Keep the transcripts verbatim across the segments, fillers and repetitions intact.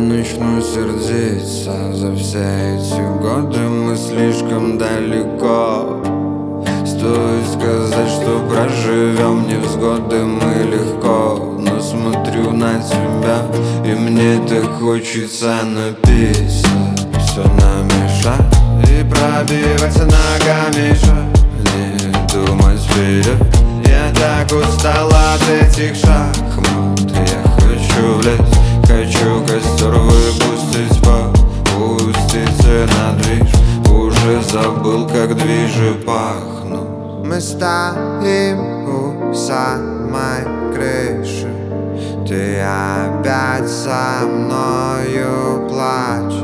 начну сердиться. За все эти годы мы слишком далеко. Стоит сказать, что проживем невзгоды мы легко. Но смотрю на тебя, и мне так хочется напиться. Все намешать и пробиваться ногами еще. Не думать вперед, я так устал от этих шахмат. Я хочу в лес, хочу костер выпустить, попуститься на движ. Уже забыл, как движи пахнут. Мы стоим у самой крыши. Ты опять со мною плачешь.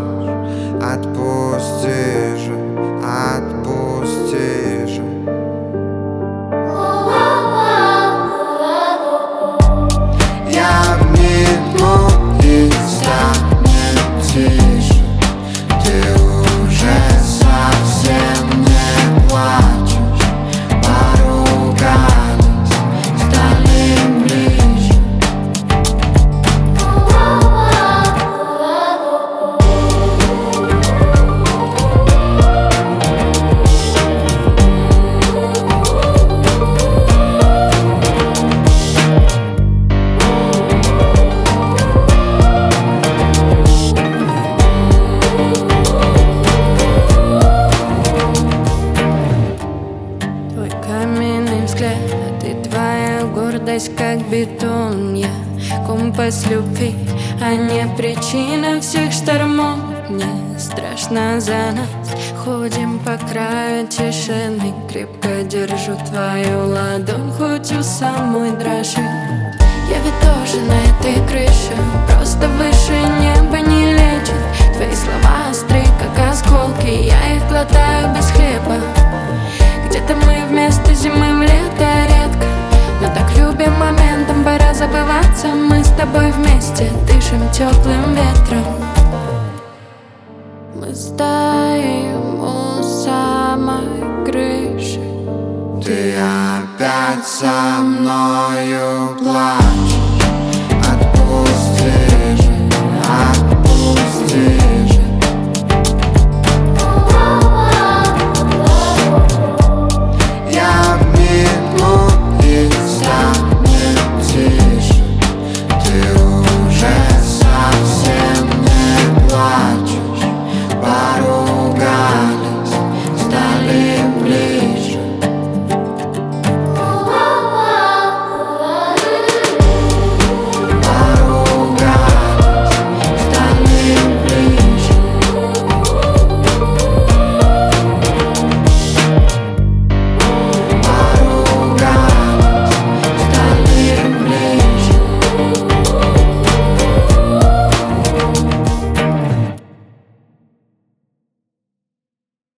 Отпусти же, отпусти же. Я обниму и станет тише. Ты уже совсем не плачешь. Поругались, стали ближе. Каменный взгляд, и твоя гордость как бетон. Я компас любви, а не причина всех штормов. Мне страшно за нас, ходим по краю тишины. Крепко держу твою ладонь, хоть у самой дрожит. Я ведь тоже на этой крыше, просто выше неба не лечит. Твои слова остры, как осколки, я их глотаю без хлеба. Где-то мы вместо зимы в лето редко, но так любим моментом, пора забываться. Мы с тобой вместе дышим теплым